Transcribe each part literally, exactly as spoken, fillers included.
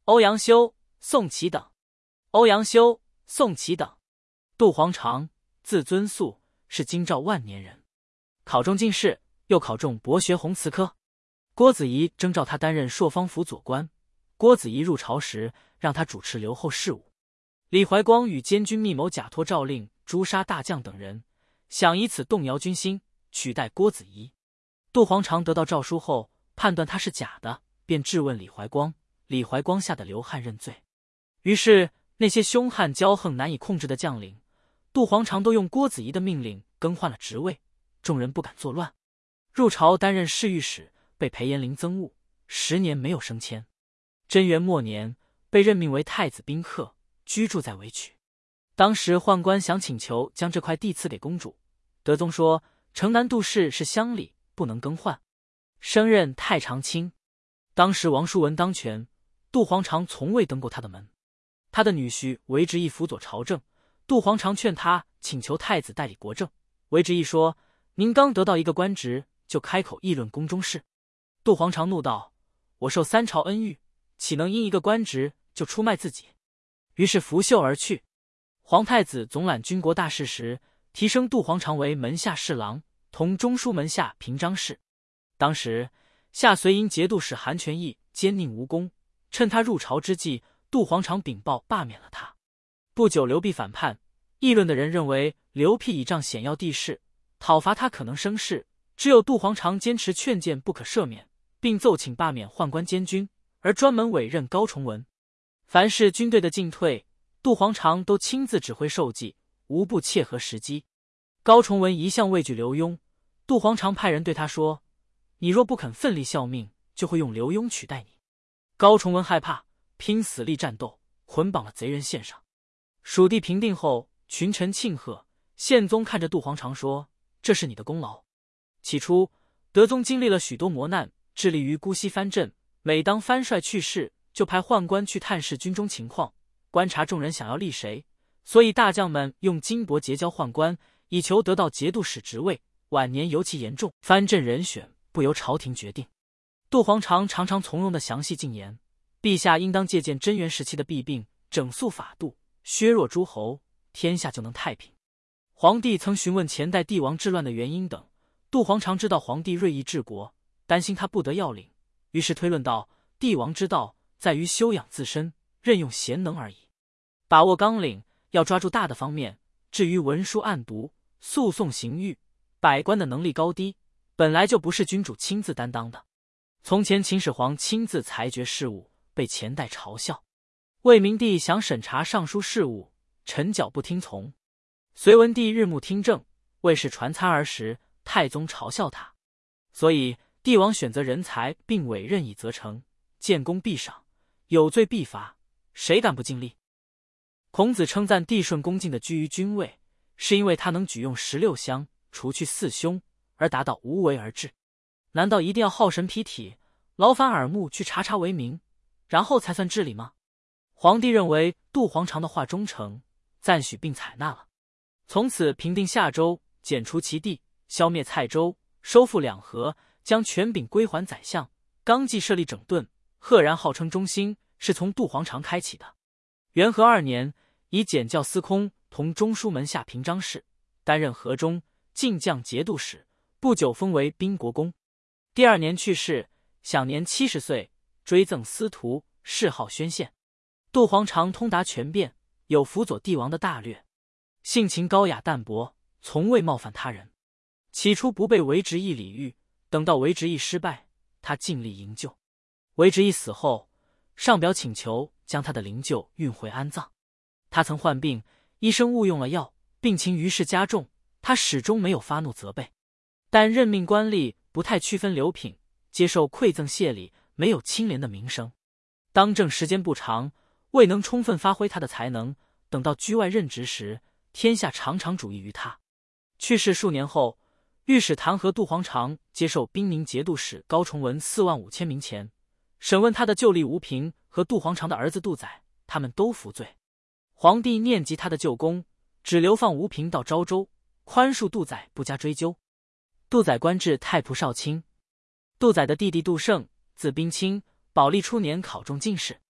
欧阳修、宋祁等。欧阳修、宋祁等。杜黄常，字尊肃，是京兆万年人，考中进士，又考中博学鸿词科。郭子仪征召他担任朔方府左官。郭子仪入朝时，让他主持留后事务。李怀光与监军密谋假托诏令诛杀大将等人，想以此动摇军心，取代郭子仪。杜黄常得到诏书后，判断他是假的，便质问李怀光。李怀光吓得流汗认罪。于是那些凶悍骄横难以控制的将领，杜黄常都用郭子仪的命令更换了职位，众人不敢作乱。入朝担任侍御史，被裴延龄憎恶，十年没有升迁。贞元末年，被任命为太子宾客，居住在韦曲。当时宦官想请求将这块地赐给公主，德宗说城南杜氏是乡里，不能更换，升任太常卿。当时王叔文当权，杜黄常从未登过他的门。他的女婿韦执义辅佐朝政，杜黄常劝他请求太子代理国政。韦执义说：“您刚得到一个官职，就开口议论宫中事。”杜黄常怒道：“我受三朝恩遇，岂能因一个官职就出卖自己？”于是拂袖而去。皇太子总揽军国大事时，提升杜黄常为门下侍郎，同中书门下平章事。当时下随营节度使韩全义奸佞无功，趁他入朝之际，杜黄常禀报罢免了他。不久刘辟反叛，议论的人认为刘辟倚仗险要地势，讨伐他可能生事，只有杜黄常坚持劝谏不可赦免，并奏请罢免宦官监军，而专门委任高崇文。凡是军队的进退，杜黄常都亲自指挥授记，无不切合时机。高崇文一向畏惧刘墉，杜黄常派人对他说：“你若不肯奋力效命，就会用刘墉取代你。”高崇文害怕，拼死力战斗，捆绑了贼人献上。蜀地平定后，群臣庆贺。宪宗看着杜黄常说：“这是你的功劳。”起初德宗经历了许多磨难，致力于姑息藩镇，每当藩帅去世，就派宦官去探视军中情况，观察众人想要立谁，所以大将们用金帛结交宦官，以求得到节度使职位。晚年尤其严重，藩镇人选不由朝廷决定。杜黄常常常从容的详细进言，陛下应当借鉴贞元时期的弊病，整肃法度，削弱诸侯，天下就能太平。皇帝曾询问前代帝王治乱的原因等，杜黄常知道皇帝锐意治国，担心他不得要领，于是推论道：帝王之道在于修养自身，任用贤能而已。把握纲领，要抓住大的方面，至于文书案牍、诉讼刑狱，百官的能力高低，本来就不是君主亲自担当的。从前秦始皇亲自裁决事务，被前代嘲笑。魏明帝想审查尚书事务，臣角不听从。隋文帝日暮听政，魏氏传参儿时，太宗嘲笑他。所以帝王选择人才并委任以责成，建功必赏，有罪必罚，谁敢不尽力？孔子称赞帝舜恭敬的居于君位，是因为他能举用十六乡，除去四凶，而达到无为而治。难道一定要耗神疲体，劳烦耳目去查查为名，然后才算治理吗？皇帝认为杜黄常的话忠诚，赞许并采纳了。从此平定夏州，剪除其地，消灭蔡州，收复两河，将权柄归还宰相。纲纪设立整顿，赫然号称中兴，是从杜黄常开启的。元和二年，以检校司空同中书门下平章事，担任河中、晋将节度使，不久封为宾国公。第二年去世，享年七十岁，追赠司徒，谥号宣宪。杜黄常通达权变，有辅佐帝王的大略，性情高雅淡泊，从未冒犯他人。起初不被韦执义礼遇，等到韦执义失败，他尽力营救。韦执义死后，上表请求将他的灵柩运回安葬。他曾患病，医生误用了药，病情于是加重，他始终没有发怒责备，但任命官吏不太区分流品，接受馈赠谢礼，没有清廉的名声。当政时间不长，未能充分发挥他的才能，等到居外任职时，天下常常主义于他。去世数年后，御史弹劾杜黄常接受兵宁节度使高崇文四万五千名钱，审问他的旧吏吴平和杜黄常的儿子杜载，他们都服罪。皇帝念及他的旧功，只流放吴平到昭州，宽恕杜载，不加追究。杜载官至太仆少卿。杜载的弟弟杜胜，字宾卿，宝历初年考中进士。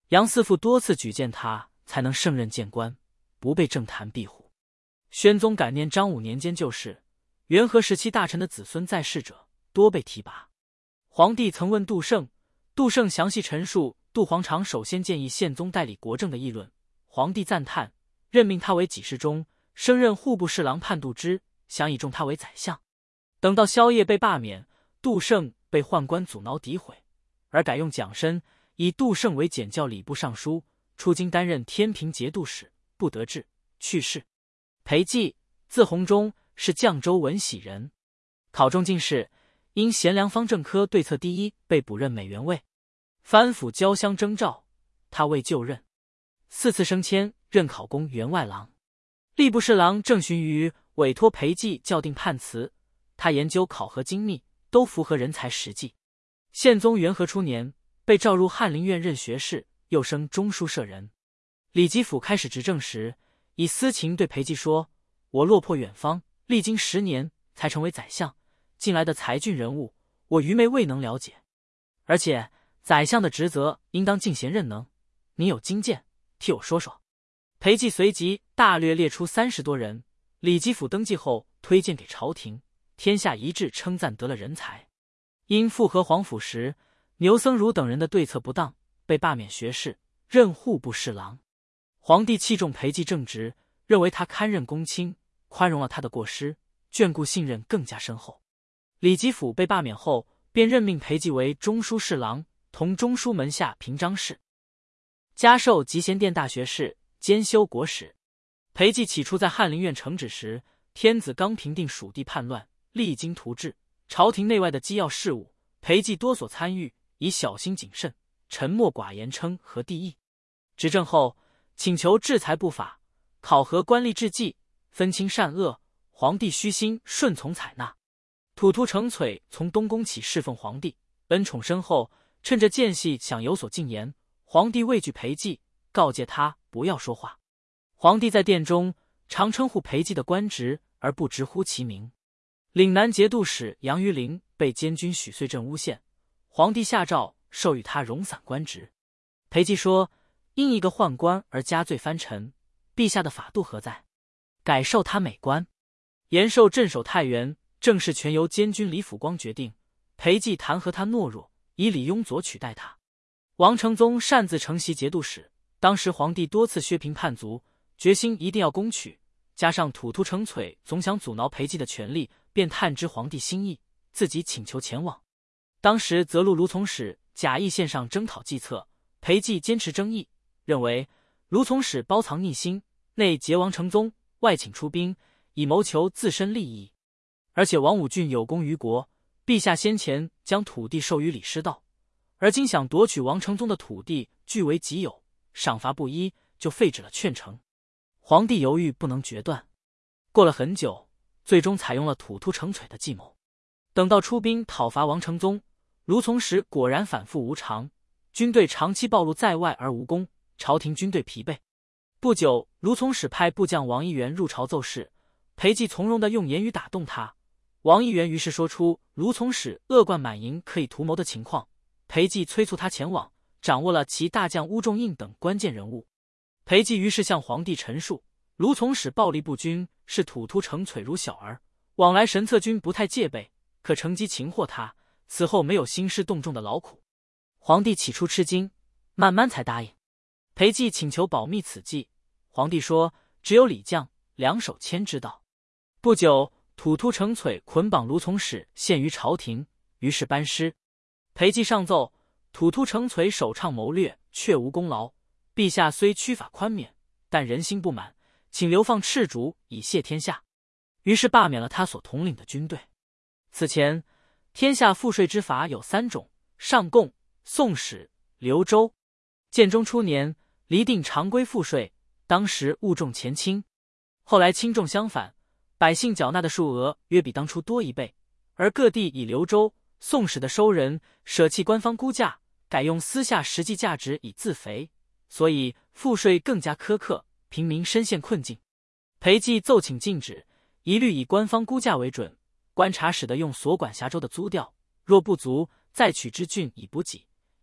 杨嗣父多次举荐他，才能胜任谏官，不被政坛庇护。宣宗感念张武年间旧事，元和时期大臣的子孙在世者多被提拔。皇帝曾问杜胜，杜胜详细陈述杜黄常首先建议宪宗代理国政的议论，皇帝赞叹，任命他为给事中，升任户部侍郎判度之，想以重他为宰相。等到萧邺被罢免，杜胜被宦官阻挠诋毁，而改用蒋申，以杜胜为检校礼部尚书，出京担任天平节度使，不得志，去世。裴寂，字弘中，是绛州闻喜人，考中进士，因贤良方正科对策第一，被补任美员尉。藩府交乡征召，他未就任，四次升迁，任考功员外郎。吏部侍郎郑循于委托裴寂校订判词，他研究考核精密，都符合人才实际。宪宗元和初年，被召入翰林院任学士，又升中书舍人。李吉甫开始执政时，以私情对裴寂说：“我落魄远方，历经十年才成为宰相，近来的才俊人物，我愚昧未能了解。而且宰相的职责应当尽贤任能，你有经验，替我说说。”裴寂随即大略列出三十多人。李吉甫登基后推荐给朝廷，天下一致称赞得了人才。因复合皇甫时，牛僧孺等人的对策不当，被罢免学士，任户部侍郎。皇帝器重裴寂正直，认为他堪任公卿，宽容了他的过失，眷顾信任更加深厚。李吉甫被罢免后，便任命裴寂为中书侍郎，同中书门下平章事，加授集贤殿大学士，兼修国史。裴寂起初在翰林院承旨时，天子刚平定蜀地叛乱，励精图治，朝廷内外的机要事务，裴寂多所参与，以小心谨慎、沉默寡言称和第一。执政后，请求制裁不法，考核官吏治纪，分清善恶，皇帝虚心顺从采纳。吐突承璀从东宫起侍奉皇帝，恩宠深厚，趁着间隙想有所进言，皇帝畏惧裴寂，告诫他不要说话。皇帝在殿中常称呼裴寂的官职，而不直呼其名。岭南节度使杨于林被监军许遂镇诬陷，皇帝下诏授予他荣散官职。裴寂说：“因一个宦官而加罪藩臣，陛下的法度何在？改授他美官。”延寿镇守太原，政事全由监军李辅光决定，裴寂弹劾他懦弱，以李雍佐取代他。王承宗擅自承袭节度使，当时皇帝多次削平叛族，决心一定要攻取，加上吐突承璀总想阻挠裴寂的权力，便探知皇帝心意，自己请求前往。当时责路卢从史假意献上征讨计策，裴寂坚持争议，认为卢从史包藏逆心，内结王承宗，外请出兵，以谋求自身利益。而且王武俊有功于国，陛下先前将土地授予李师道，而今想夺取王承宗的土地据为己有，赏罚不一，就废止了劝成。皇帝犹豫不能决断，过了很久，最终采用了吐突承璀的计谋。等到出兵讨伐王承宗，卢从史果然反复无常，军队长期暴露在外而无功，朝廷军队疲惫。不久，卢从史派部将王一元入朝奏事，裴寂从容地用言语打动他。王一元于是说出卢从史恶贯满盈可以图谋的情况，裴寂催促他前往，掌握了其大将乌仲应等关键人物。裴寂于是向皇帝陈述，卢从史暴力不均，是吐突承璀如小儿，往来神策军不太戒备，可乘机擒获他，此后没有兴师动众的劳苦。皇帝起初吃惊，慢慢才答应。裴寂请求保密此计，皇帝说只有李将、梁守谦知道。不久，吐突承璀捆绑卢从史献于朝廷，于是班师。裴寂上奏，吐突承璀首倡谋略，却无功劳，陛下虽屈法宽免，但人心不满，请流放赤竹以谢天下。于是罢免了他所统领的军队。此前，天下赋税之法有三种：上贡、宋史、流州。建中初年，厘定常规赋税，当时物重前轻，后来轻重相反，百姓缴纳的数额约比当初多一倍，而各地以流州、宋史的收人舍弃官方估价，改用私下实际价值以自肥，所以赋税更加苛刻，平民深陷困境。裴寂奏请禁止，一律以官方估价为准，观察使得用所管辖州的租调，若不足，再取之郡以补给，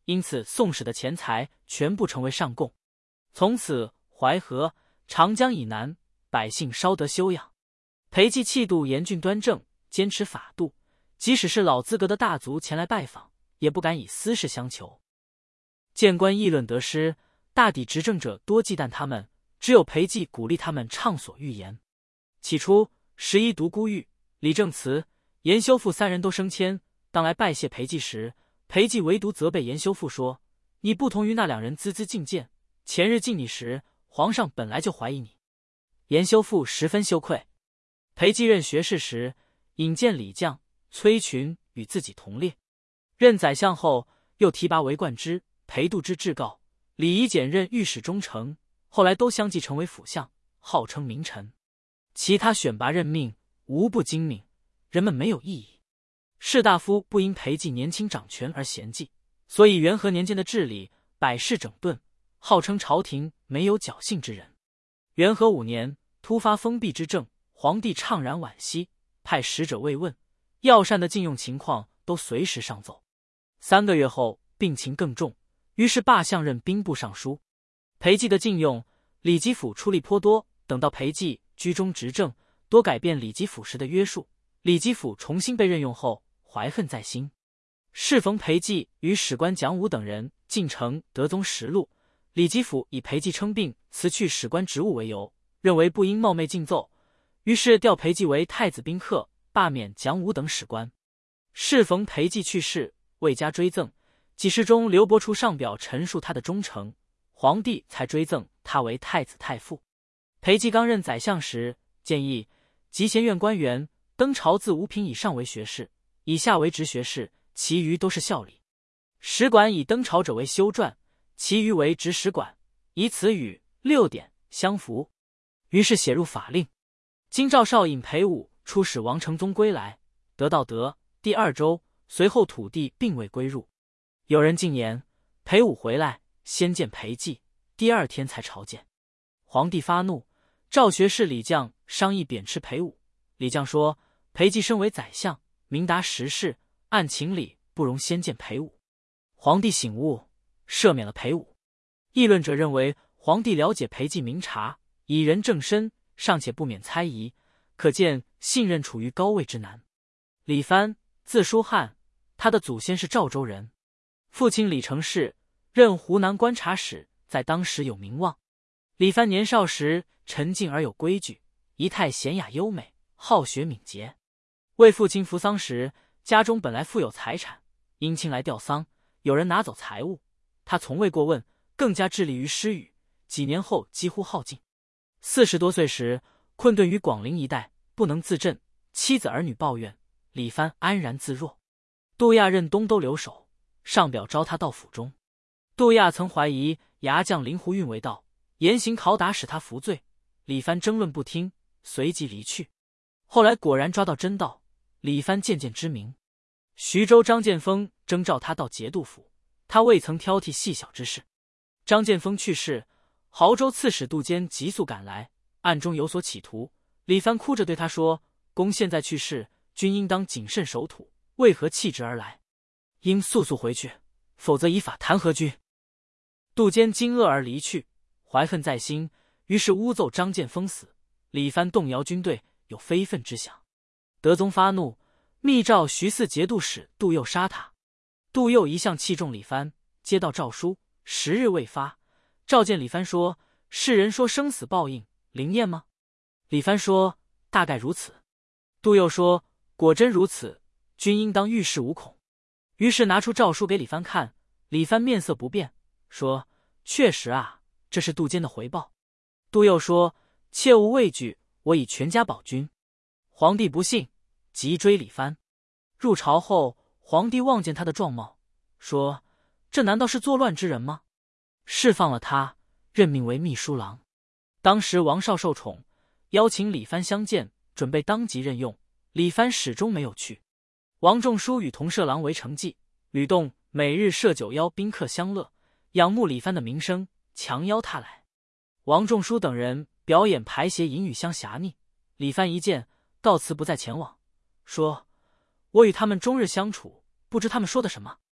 因此宋史的钱财全部成为上贡。从此淮河、长江以南百姓稍得修养。裴寂气度严峻端正，坚持法度，即使是老资格的大族前来拜访，也不敢以私事相求。谏官议论得失，大抵执政者多忌惮他们，只有裴寂鼓励他们畅所欲言。起初十一独孤玉、李正慈、严修复三人都升迁，当来拜谢裴寂时，裴寂唯独责备严修复说：“你不同于那两人孜孜进谏，前日敬你时，皇上本来就怀疑你。”严修复十分羞愧。裴寂任学士时，引荐李绛、崔群与自己同列。任宰相后，又提拔为冠之、裴度之至诰，李夷简任御史中丞，后来都相继成为辅相，号称名臣。其他选拔任命无不精明，人们没有异议。士大夫不因裴寂年轻掌权而嫌忌，所以元和年间的治理百事整顿，号称朝廷没有侥幸之人。元和五年，突发封闭之政，皇帝怅然惋惜，派使者慰问，药膳的禁用情况都随时上奏。三个月后，病情更重，于是罢相任兵部尚书。裴寂的禁用，李吉甫出力颇多。等到裴寂居中执政，多改变李吉甫时的约束，李吉甫重新被任用后，怀恨在心。适逢裴寂与史官蒋武等人进呈德宗实录，李吉甫以裴寂称病辞去史官职务为由，认为不应冒昧进奏，于是调裴寂为太子宾客，罢免蒋武等史官。适逢裴寂去世，未加追赠，给事中刘伯处上表陈述他的忠诚，皇帝才追赠他为太子太傅。裴寂刚任宰相时，建议集贤院官员登朝自五品以上为学士，以下为直学士，其余都是校理。史馆以登朝者为修撰，其余为直史馆，以此与六典相符。于是写入法令。京兆少尹裴武出使王承宗归来，得到德第二州，随后土地并未归入。有人进言，裴武回来先见裴寂，第二天才朝见。皇帝发怒，召学士李绛商议贬斥裴武。李绛说，裴寂身为宰相，明达时事，按情理不容先见裴武。皇帝醒悟，赦免了裴武。议论者认为，皇帝了解裴寂明察，以人正身，尚且不免猜疑，可见信任处于高位之难。李藩，字叔汉，他的祖先是赵州人，父亲李成事任湖南观察使，在当时有名望。李藩年少时沉静而有规矩，仪态娴雅优美，好学敏捷。为父亲扶丧时，家中本来富有财产，因亲来吊丧，有人拿走财物，他从未过问，更加致力于诗语，几年后几乎耗尽。四十多岁时，困顿于广陵一带，不能自振，妻子儿女抱怨，李藩安然自若。杜亚任东都留守，上表招他到府中。杜亚曾怀疑牙将林胡运为盗，严刑拷打使他服罪，李藩争论不听，随即离去。后来果然抓到真盗，李藩渐渐知名。徐州张建峰征召他到节度府，他未曾挑剔细小之事。张建峰去世，亳州刺史杜坚急速赶来，暗中有所企图。李藩哭着对他说，公现在去世，君应当谨慎守土，为何弃之而来？应速速回去，否则以法弹劾君。杜坚惊愕而离去，怀恨在心，于是诬奏张建峰死。李藩动摇军队，有非分之想。德宗发怒，密诏徐嗣节度使杜佑杀他。杜佑一向器重李藩，接到诏书，十日未发。召见李藩说，世人说生死报应，灵验吗？李藩说，大概如此。杜佑说，果真如此，君应当遇事无恐。于是拿出诏书给李藩看，李藩面色不变，说，确实啊，这是杜坚的回报。杜佑说，切勿畏惧，我以全家保君。皇帝不信，急追李藩。入朝后，皇帝望见他的状貌，说，这难道是作乱之人吗？释放了他，任命为秘书郎。当时王绍受宠，邀请李藩相见，准备当即任用，李藩始终没有去。王仲舒与同舍郎为成计，吕洞每日设酒邀宾客相乐，仰慕李藩的名声，强邀他来。王仲舒等人表演排谐淫语相侠逆，李藩一见，告辞不再前往，说，我与他们终日相处，不知他们说的什么。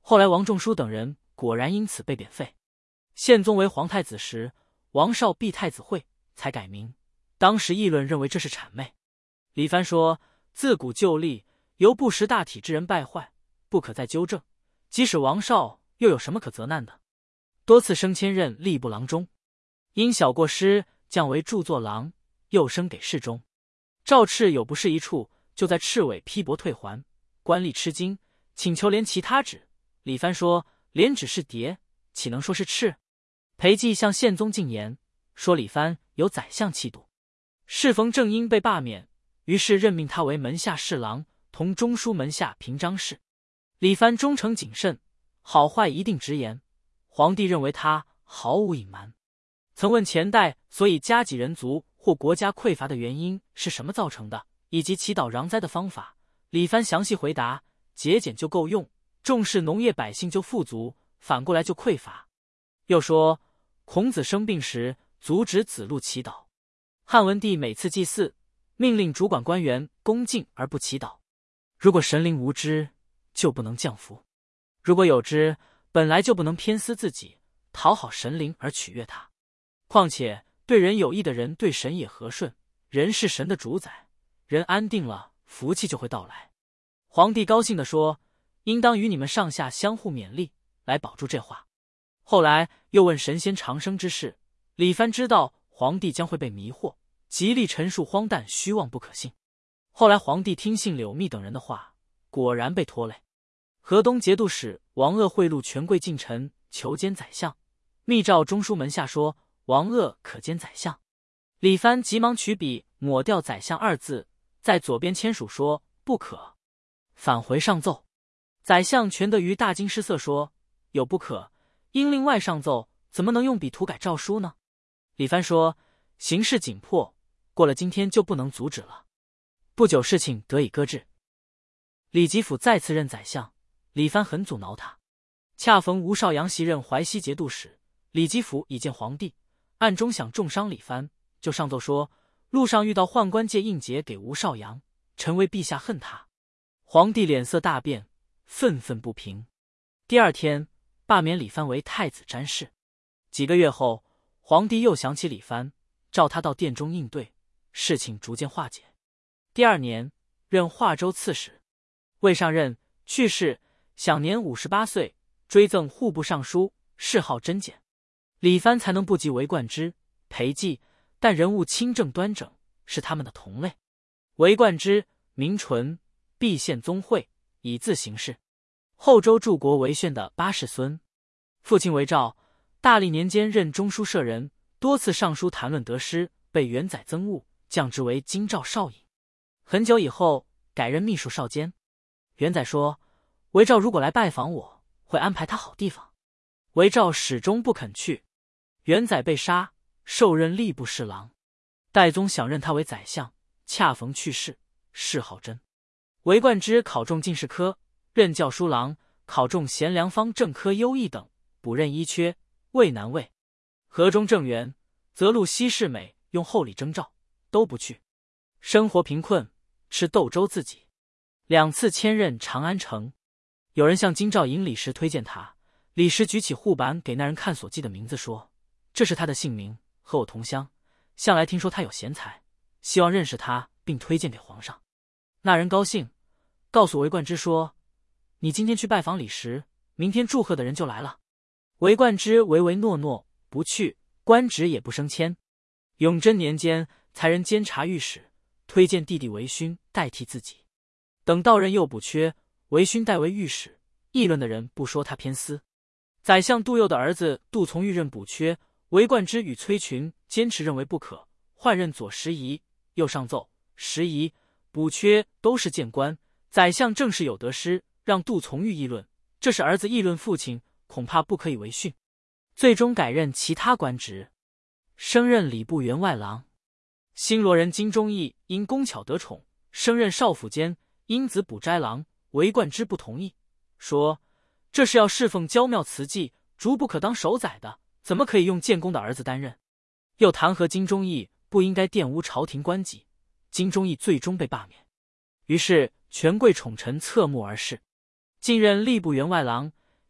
后来王仲舒等人果然因此被贬废。宪宗为皇太子时，王绍避太子讳，才改名。当时议论认为这是谄媚。李藩说，自古旧例，由不识大体之人败坏，不可再纠正。即使王绍又有什么可责难的？多次升迁任吏部郎中，因小过失降为著作郎，又升给侍中。赵赤有不是一处，就在赤尾批驳退还。官吏吃惊，请求连其他旨。李藩说，连旨是牒，岂能说是赤？裴寂向宪宗进言，说李藩有宰相气度。适逢正因被罢免，于是任命他为门下侍郎，同中书门下平章事。李藩忠诚谨慎，好坏一定直言。皇帝认为他毫无隐瞒。曾问前代所以家己人族或国家匮乏的原因是什么造成的，以及祈祷攘灾的方法。李藩详细回答，节俭就够用，重视农业百姓就富足，反过来就匮乏。又说，孔子生病时阻止子路祈祷。汉文帝每次祭祀，命令主管官员恭敬而不祈祷。如果神灵无知，就不能降福；如果有知，本来就不能偏私自己，讨好神灵而取悦他。况且对人有益的人，对神也和顺。人是神的主宰，人安定了，福气就会到来。皇帝高兴地说，应当与你们上下相互勉励，来保住这话。后来又问神仙长生之事，李藩知道皇帝将会被迷惑，极力陈述荒诞虚妄不可信。后来皇帝听信柳密等人的话，果然被拖累。河东节度使王鄂贿赂权贵近臣，求监宰相。密诏中书门下说，王鄂可监宰相。李藩急忙取笔抹掉宰相二字，在左边签署说不可，返回上奏。宰相全德于大惊失色说，有不可，应令外上奏，怎么能用笔涂改诏书呢？李藩说，形势紧迫，过了今天就不能阻止了。不久事情得以搁置。李吉甫再次任宰相，李藩很阻挠他。恰逢吴少阳袭任淮西节度使，李吉甫已见皇帝，暗中想重伤李藩，就上奏说，路上遇到宦官借印节给吴少阳，臣为陛下恨他。皇帝脸色大变，愤愤不平。第二天罢免李藩为太子詹事。几个月后，皇帝又想起李藩，召他到殿中应对，事情逐渐化解。第二年，任华州刺史。未上任，去世，享年五十八岁，追赠户部尚书，谥号真简。李藩才能不及韦冠之、裴寂，但人物清正端整，是他们的同类。韦冠之，名纯，毕县宗会，以字行事。后周柱国韦炫的八世孙，父亲韦昭，大历年间任中书舍人，多次上书谈论得失，被元载憎恶，降职为京兆少尹。很久以后，改任秘书少监。元载说，韦昭如果来拜访我，会安排他好地方。韦昭始终不肯去。元载被杀，受任吏部侍郎。代宗想任他为宰相，恰逢去世，谥号真。韦冠之考中进士科，任校书郎，考中贤良方正科优异等，补任一缺，未难位。河中正元、则录西世美用厚礼征召，都不去。生活贫困，吃豆粥自己。两次迁任长安城。有人向京兆尹李时推荐他，李时举起护板给那人看所记的名字，说，这是他的姓名，和我同乡，向来听说他有贤才，希望认识他并推荐给皇上。那人高兴，告诉韦冠之说，你今天去拜访李时，明天祝贺的人就来了。韦冠之唯唯诺诺不去，官职也不升迁。永贞年间，才任监察御史，推荐弟弟韦勋代替自己。等到任又补缺，韦勋代为御史，议论的人不说他偏私。宰相杜佑的儿子杜从玉任补缺，韦冠之与崔群坚持认为不可，换任左拾遗，又上奏拾遗、补缺都是谏官，宰相正是有得失，让杜从玉议论，这是儿子议论父亲，恐怕不可以为训。最终改任其他官职，升任礼部员外郎。新罗人金钟义因工巧得宠，升任少府监，因子补斋郎。韦冠之不同意，说这是要侍奉娇妙慈济，逐不可当守宰的，怎么可以用建功的儿子担任？又弹劾金钟义不应该玷污朝廷官纪，金钟义最终被罢免。于是权贵宠臣侧目而视。进任吏部员外郎，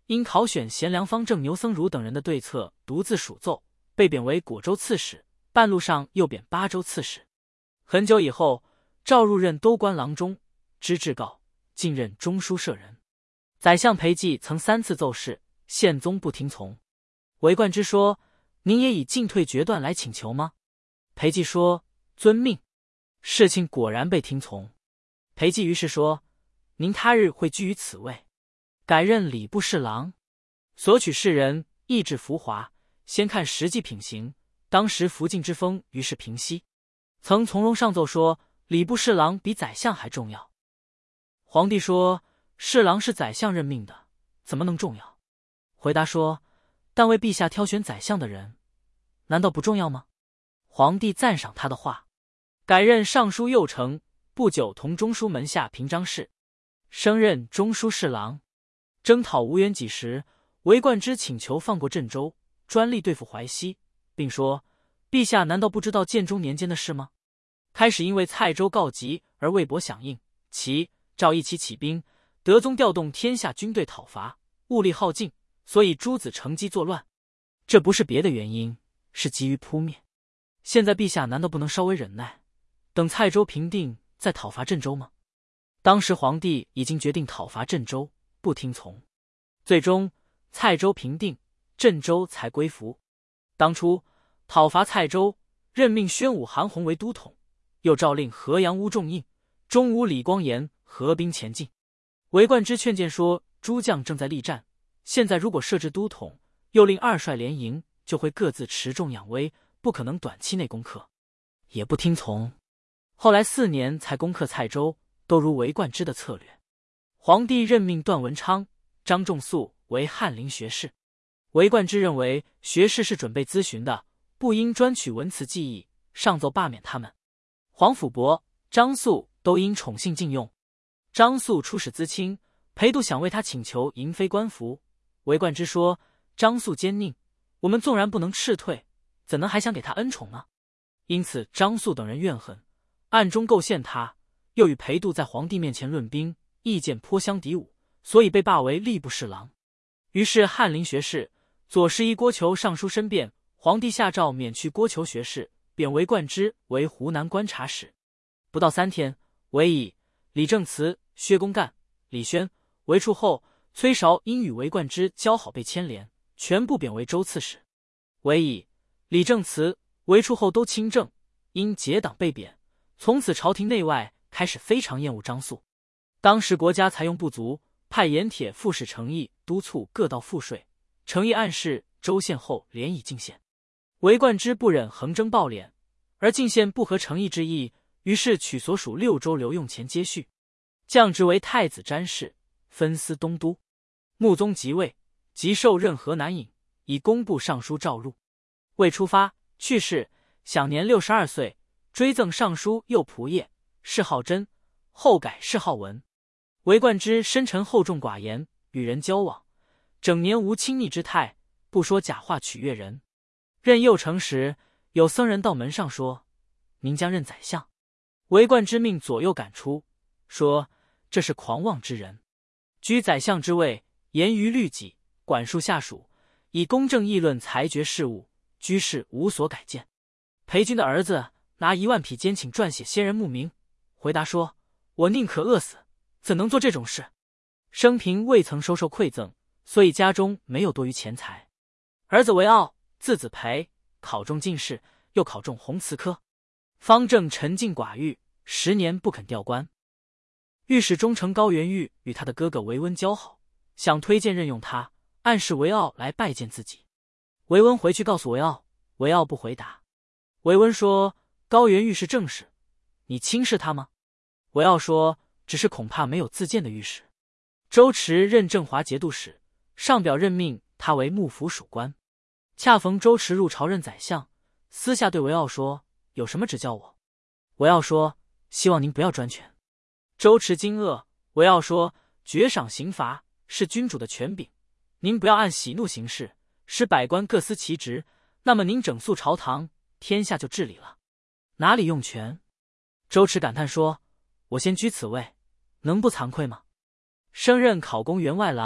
因考选贤良方正牛僧孺等人的对策，独自属奏，被贬为果州刺史，半路上又贬巴州刺史。很久以后，召入任都官郎中，知制告，进任中书舍人。宰相裴寂曾三次奏事，宪宗不听从。韦冠之说：“您也以进退决断来请求吗？”裴寂说：“遵命。”事情果然被听从。裴寂于是说：“您他日会居于此位，改任礼部侍郎，所取士人意志浮华，先看实际品行。当时福晋之风于是平息，曾从容上奏说礼部侍郎比宰相还重要。”皇帝说：“侍郎是宰相任命的，怎么能重要？”回答说：“但为陛下挑选宰相的人，难道不重要吗？”皇帝赞赏他的话，改任尚书右丞，不久同中书门下平章事，升任中书侍郎。征讨吴元济时，韦冠之请求放过郑州，专力对付淮西，并说：“陛下难道不知道建中年间的事吗？”开始因为蔡州告急而魏博响应，其赵一起起兵，德宗调动天下军队讨伐，物力耗尽，所以诸子乘机作乱。这不是别的原因，是急于扑灭。现在陛下难道不能稍微忍耐，等蔡州平定再讨伐郑州吗？当时皇帝已经决定讨伐郑州，不听从，最终蔡州平定，郑州才归服。当初讨伐蔡州，任命宣武韩弘为都统，又诏令河阳乌仲应、中武李光炎合兵前进。韦冠之劝谏说，诸将正在力战，现在如果设置都统，又令二帅联营，就会各自持重养威，不可能短期内攻克。也不听从，后来四年才攻克蔡州，都如韦冠之的策略。皇帝任命段文昌、张仲素为翰林学士。韦冠之认为学士是准备咨询的，不应专取文辞技艺，上奏罢免他们。黄甫伯、张素都因宠幸禁用。张素出使淄青，裴度想为他请求银妃官服，韦冠之说：“张素奸佞，我们纵然不能斥退，怎能还想给他恩宠呢？”因此张素等人怨恨，暗中构陷他，又与裴度在皇帝面前论兵，意见颇相敌伍，所以被罢为吏部侍郎。于是翰林学士、左侍医郭求上书申辩，皇帝下诏免去郭求学士，贬韦冠之为湖南观察使。不到三天，韦乙、李正慈、薛公干、李宣、韦处后、崔韶因与韦冠之交好被牵连，全部贬为州刺史。韦乙、李正慈、韦处后都亲政，因结党被贬，从此朝廷内外开始非常厌恶张素。当时国家财用不足，派盐铁副使程颐督促各道赋税，程颐暗示州县后连以进献。韦冠之不忍横征暴敛，而进献不合程颐之意，于是取所属六州留用钱接续，降职为太子詹事，分司东都。穆宗即位，即授任河南尹，以工部尚书召入。未出发，去世，享年六十二岁，追赠尚书右仆射，谥号真，后改谥号文。韦冠之深沉厚重寡言，与人交往，整年无亲昵之态，不说假话取悦人。任右丞时，有僧人到门上说：“您将任宰相。”韦冠之命左右赶出，说：“这是狂妄之人，居宰相之位，严于律己，管束下属，以公正议论裁决事务，居士无所改见。”裴君的儿子拿一万匹监请撰写先人墓铭，回答说：“我宁可饿死，怎能做这种事？生平未曾收受馈赠，所以家中没有多余钱财。”儿子韦傲，字子培，考中进士，又考中弘慈科。方正沉静寡欲，十年不肯调官。御史中丞高元玉与他的哥哥韦温交好，想推荐任用他，暗示韦傲来拜见自己。韦温回去告诉韦傲，韦傲不回答。韦温说：“高元玉是正室，你轻视他吗？”韦傲说：“只是恐怕没有自荐的御史。”周驰任正华节度使，上表任命他为幕府属官。恰逢周驰入朝任宰相，私下对韦傲说：“有什么指教我？”韦傲说：“希望您不要专权。”周驰惊愕，韦傲说：“爵赏刑罚是君主的权柄，您不要按喜怒行事，使百官各司其职，那么您整肃朝堂，天下就治理了，哪里用权？”周驰感叹说：“我先居此位，能不惭愧吗？”升任考功员外郎，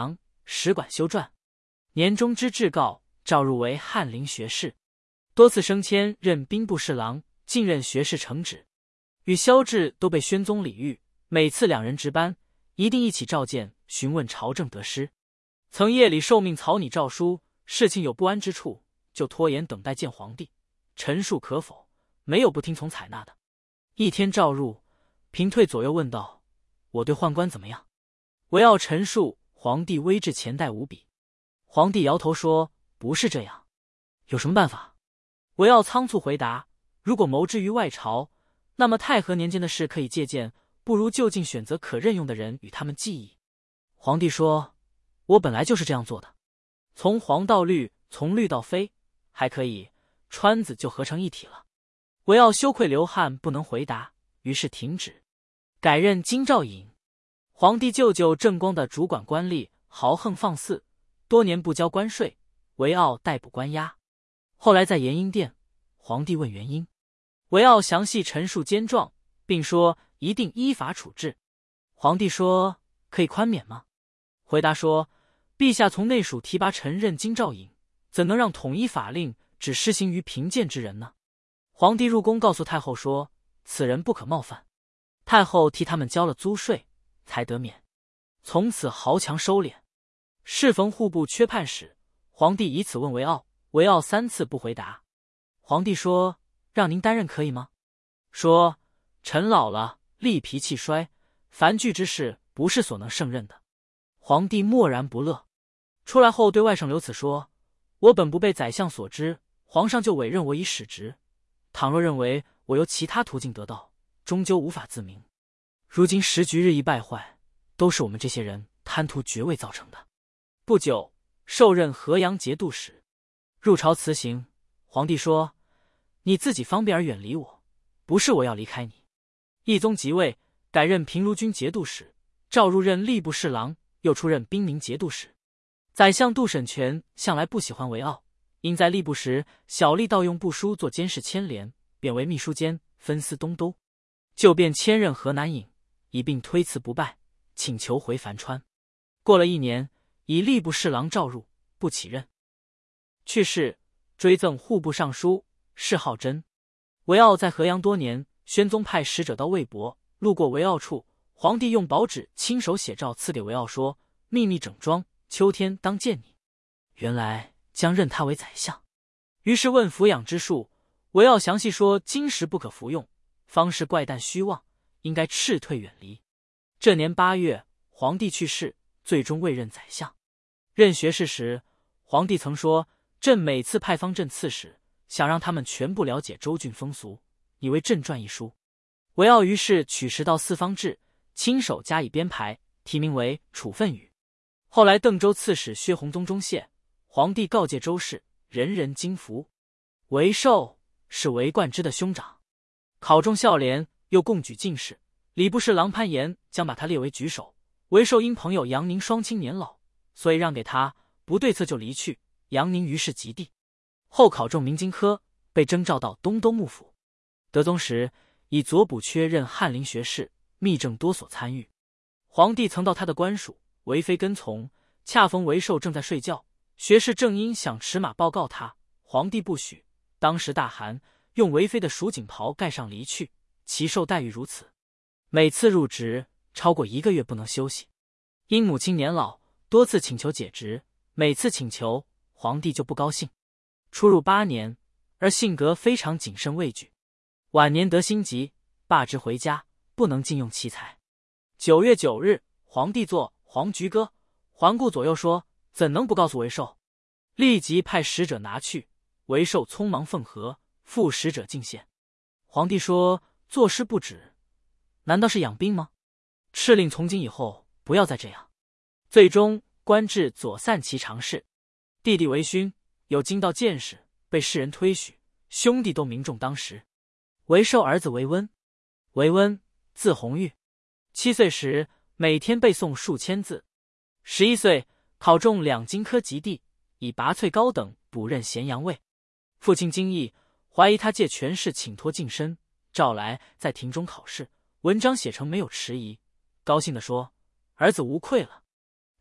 使管修撰。年终之至告，召入为翰林学士，多次升迁，任兵部侍郎，进任学士承旨。与萧志都被宣宗礼遇，每次两人值班，一定一起召见，询问朝政得失。曾夜里受命草拟诏书，事情有不安之处，就拖延等待见皇帝，陈述可否，没有不听从采纳的。一天召入，平退左右问道：“我对宦官怎么样？”惟傲陈述，皇帝威至前代无比。皇帝摇头说：“不是这样。”有什么办法？惟傲仓促回答：“如果谋之于外朝，那么太和年间的事可以借鉴，不如就近选择可任用的人与他们记忆。”皇帝说：“我本来就是这样做的，从黄到绿，从绿到飞，还可以，川子就合成一体了。”惟傲羞愧流汗，不能回答，于是停止，改任京兆尹。皇帝舅舅郑光的主管官吏豪横放肆，多年不交关税，惟傲逮捕关押。后来在延英殿，皇帝问原因，惟傲详细陈述奸状，并说一定依法处置。皇帝说：“可以宽免吗？”回答说：“陛下从内属提拔臣任京兆尹，怎能让统一法令只施行于贫贱之人呢？”皇帝入宫告诉太后说：“此人不可冒犯。”太后替他们交了租税，才得免。从此豪强收敛。适逢户部缺判使，皇帝以此问惟傲，惟傲三次不回答。皇帝说：“让您担任可以吗？”说：“臣老了，力脾气衰，凡具之事不是所能胜任的。”皇帝默然不乐。出来后对外甥刘慈说：“我本不被宰相所知，皇上就委任我以使职。倘若认为我由其他途径得到，终究无法自明。如今时局日益败坏，都是我们这些人贪图爵位造成的。”不久，受任河阳节度使。入朝辞行，皇帝说：“你自己方便而远离我，不是我要离开你。”懿宗即位，改任平卢军节度使，召入任吏部侍郎，又出任兵宁节度使。宰相杜审权向来不喜欢惟傲，因在吏部时小吏盗用部书做监视牵连，贬为秘书监，分司东都，就便迁任河南尹，一并推辞不拜，请求回樊川。过了一年，以吏部侍郎召入，不起任。去世，追赠户部尚书，谥号真。惟傲在河阳多年，宣宗派使者到魏博，路过惟傲处，皇帝用宝纸亲手写诏赐给惟傲，说：“秘密整装，秋天当见你。”原来将任他为宰相。于是问抚养之术，惟傲详细说今时不可服用，方士怪诞虚妄，应该斥退远离。这年八月，皇帝去世，最终未任宰相。任学士时，皇帝曾说：“朕每次派方镇刺史，想让他们全部了解州郡风俗，以为朕撰一书。”惟傲于是取十道四方志，亲手加以编排，题名为《处分语》。后来邓州刺史薛弘宗中谢，皇帝告诫州士，人人惊服。韦寿是韦冠之的兄长，考中孝廉，又共举进士。礼部侍郎潘岩将把他列为举手，韦寿因朋友杨宁双亲年老，所以让给他，不对策就离去。杨宁于是及第，后考中明经科，被征召到东都幕府。德宗时，以左补缺任翰林学士，密政多所参与。皇帝曾到他的官署，韦妃跟从，恰逢韦寿正在睡觉，学士正因想持马报告他，皇帝不许。当时大寒，用韦妃的蜀锦袍盖上离去，其受待遇如此。每次入职超过一个月不能休息，因母亲年老，多次请求解职，每次请求皇帝就不高兴。出入八年，而性格非常谨慎畏惧。晚年得心疾，罢职回家，不能禁用其才。九月九日，皇帝作黄菊歌，环顾左右说：“怎能不告诉韦寿？”立即派使者拿去。韦寿匆忙奉和，复使者进献。皇帝说：“作诗不止，难道是养兵吗？敕令从今以后不要再这样。”最终官至左散骑常侍。弟弟韦勋有经道见识，被世人推许，兄弟都名重当时。韦寿儿子韦温，韦温字弘玉，七岁时每天背诵数千字。十一岁考中两京科及第，以拔萃高等补任咸阳尉。父亲惊异，怀疑他借权势请托晋升，召来在庭中考试，文章写成没有迟疑，高兴地说：“儿子无愧了。”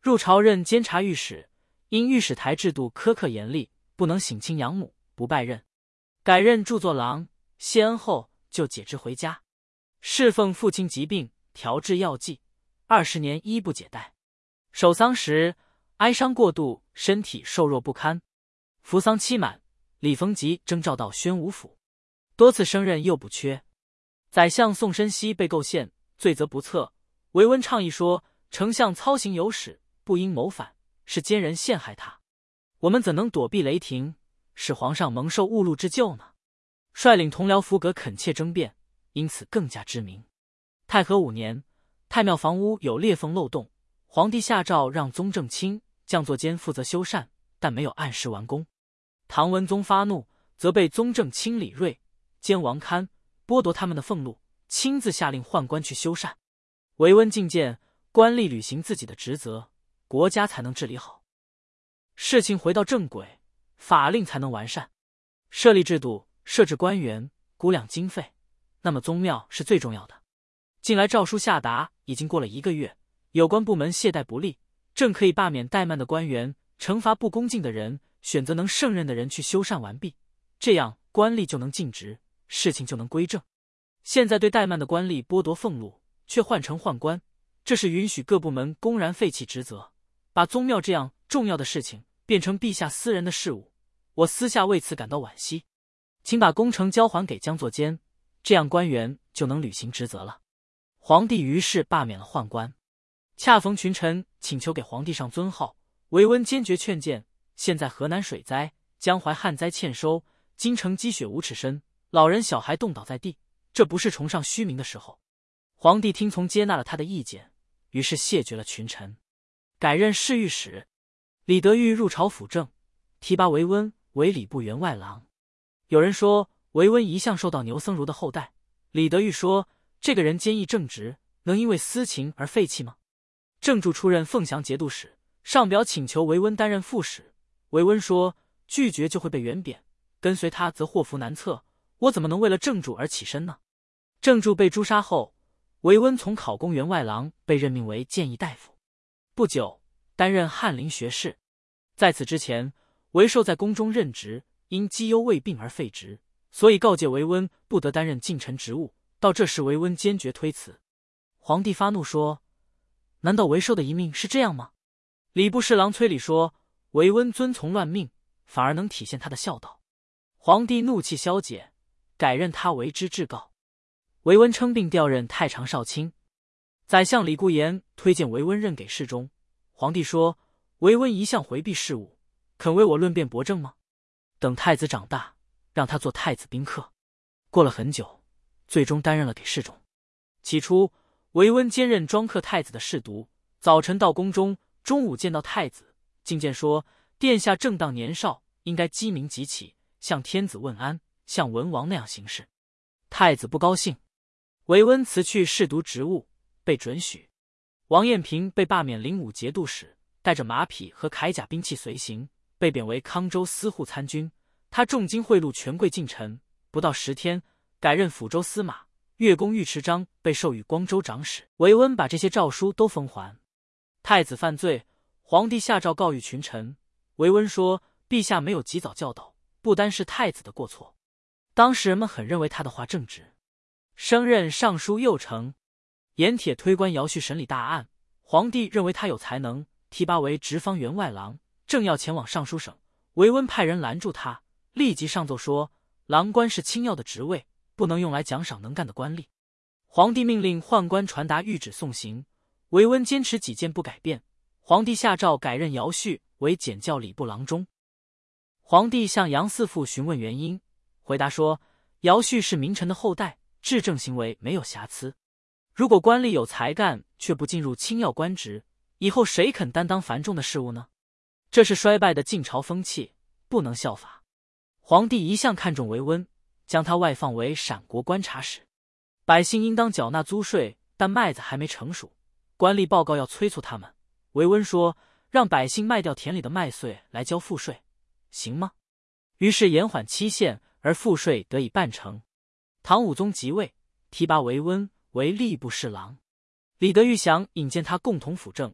入朝任监察御史，因御史台制度苛刻严厉，不能省亲养母，不拜任。改任著作郎，谢恩后就解职回家，侍奉父亲疾病，调治药剂，二十年一不解带。守丧时，哀伤过度，身体瘦弱不堪。服丧期满，李逢吉征召到宣武府，多次升任又不缺。宰相宋申锡被构陷，罪责不测。韦温倡议说，丞相操行有始，不应谋反，是奸人陷害他，我们怎能躲避雷霆，使皇上蒙受误禄之咎呢？率领同僚符阁恳切争辩，因此更加知名。太和五年，太庙房屋有裂缝漏洞，皇帝下诏让宗正卿、将作监负责修缮，但没有按时完工。唐文宗发怒，责备宗正卿、李瑞、监王堪剥夺他们的俸禄，亲自下令宦官去修缮。韦温进谏，官吏履行自己的职责，国家才能治理好，事情回到正轨，法令才能完善。设立制度，设置官员，估量经费，那么宗庙是最重要的。近来诏书下达，已经过了一个月，有关部门懈怠不力，正可以罢免怠慢的官员，惩罚不恭敬的人，选择能胜任的人去修缮完毕，这样官吏就能尽职，事情就能归正。现在对怠慢的官吏剥夺俸禄，却换成宦官，这是允许各部门公然废弃职责，把宗庙这样重要的事情变成陛下私人的事务，我私下为此感到惋惜，请把工程交还给江作监，这样官员就能履行职责了。皇帝于是罢免了宦官。恰逢群臣请求给皇帝上尊号，韦温坚决劝谏，现在河南水灾，江淮旱灾欠收，京城积雪五尺深，老人小孩冻倒在地，这不是崇尚虚名的时候。皇帝听从接纳了他的意见，于是谢绝了群臣，改任侍御史。李德裕入朝辅政，提拔韦温为礼部员外郎。有人说韦温一向受到牛僧孺的后代，李德裕说这个人坚毅正直，能因为私情而废弃吗？郑注出任凤翔节度使，上表请求韦温担任副使，韦温说拒绝就会被远贬，跟随他则祸福难测，我怎么能为了郑注而起身呢？郑注被诛杀后，韦温从考功员外郎被任命为谏议大夫，不久担任翰林学士。在此之前，韦寿在宫中任职，因积忧未病而废职，所以告诫韦温不得担任近臣职务。到这时，韦温坚决推辞。皇帝发怒说：“难道韦寿的遗命是这样吗？”礼部侍郎崔礼说：“韦温遵从乱命，反而能体现他的孝道。”皇帝怒气消解，改任他为知制告。韦温称病调任太常少卿。宰相李固言推荐韦温任给侍中，皇帝说：“韦温一向回避事务，肯为我论辩驳正吗？等太子长大，让他做太子宾客。”过了很久，最终担任了给侍中。起初，韦温兼任庄客太子的侍读，早晨到宫中，中午见到太子，进谏说：“殿下正当年少，应该鸡鸣即起，向天子问安，像文王那样行事。”太子不高兴，韦温辞去侍读职务，被准许。王彦平被罢免灵武节度使，带着马匹和铠甲兵器随行，被贬为康州司户参军。他重金贿赂权贵近臣，不到十天，改任抚州司马。乐公尉迟章被授予光州长史。韦温把这些诏书都封还。太子犯罪，皇帝下诏告谕群臣。韦温说：“陛下没有及早教导，不单是太子的过错。”当时人们很认为他的话正直。升任尚书右丞，盐铁推官姚绪审理大案，皇帝认为他有才能，提拔为直方员外郎，正要前往尚书省，韦温派人拦住他，立即上奏说：“郎官是轻要的职位，不能用来奖赏能干的官吏。”皇帝命令宦官传达谕旨送行，韦温坚持己见不改变，皇帝下诏改任姚绪为检校礼部郎中。皇帝向杨嗣父询问原因，回答说：“姚绪是名臣的后代，治政行为没有瑕疵。如果官吏有才干却不进入轻要官职，以后谁肯担当繁重的事务呢？这是衰败的晋朝风气，不能效法。”皇帝一向看重韦温，将他外放为陕国观察使。百姓应当缴纳租税，但麦子还没成熟，官吏报告要催促他们。韦温说：“让百姓卖掉田里的麦穗来交赋税，行吗？”于是延缓期限，而赋税得以办成。唐武宗即位，提拔韦温为吏部侍郎。李德裕想引荐他共同辅政，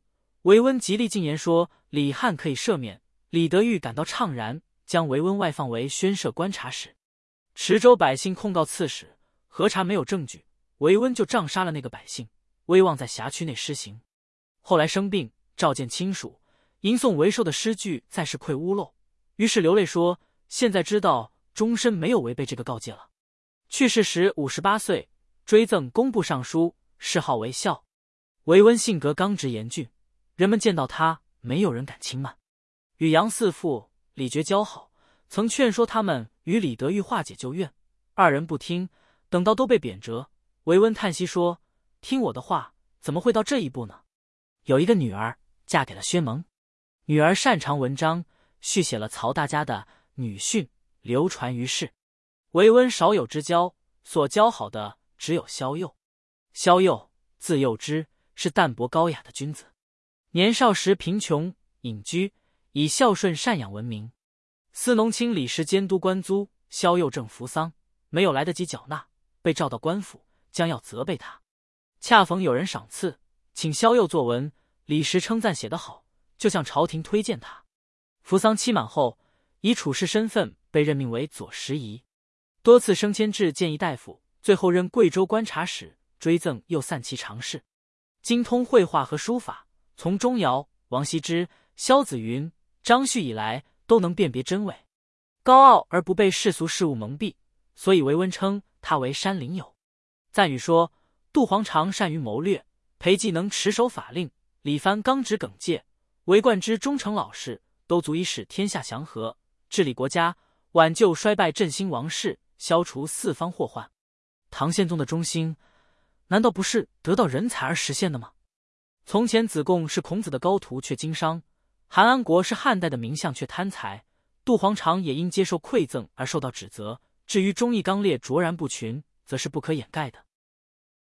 维温极力进言说李翰可以赦免，李德裕感到怅然，将维温外放为宣社观察使。池州百姓控告刺史，核查没有证据，维温就杖杀了那个百姓，威望在辖区内施行。后来生病，召见亲属，吟诵为寿的诗句，再是愧屋漏，于是流泪说：“现在知道终身没有违背这个告诫了。”去世时五十八岁，追赠工部尚书，谥号为孝。维温性格刚直严峻，人们见到他，没有人敢轻慢。与杨四父、李傕交好，曾劝说他们与李德裕化解旧怨，二人不听，等到都被贬谪，维温叹息说：“听我的话，怎么会到这一步呢？”有一个女儿嫁给了薛蒙，女儿擅长文章，续写了曹大家的女训，流传于世。维温少有之交，所交好的只有萧佑。萧佑字佑之，是淡泊高雅的君子。年少时贫穷隐居，以孝顺赡养闻名。司农卿李时监督官租，萧佑正服丧，没有来得及缴纳，被召到官府，将要责备他。恰逢有人赏赐，请萧佑作文，李时称赞写得好，就向朝廷推荐他。服丧期满后，以处士身份被任命为左拾遗，多次升迁至谏议大夫，最后任贵州观察使，追赠又散骑常侍。精通绘画和书法，从钟繇、王羲之、萧子云、张旭以来，都能辨别真伪。高傲而不被世俗事物蒙蔽，所以维温称他为山林友。赞语说：杜黄常善于谋略，裴寂能持守法令，李藩刚直耿介，韦冠之忠诚老实，都足以使天下祥和，治理国家，挽救衰败振兴王室，消除四方祸患。唐宪宗的中兴，难道不是得到人才而实现的吗？从前子贡是孔子的高徒却经商，韩安国是汉代的名相却贪财，杜黄常也因接受馈赠而受到指责。至于忠义刚烈卓然不群，则是不可掩盖的。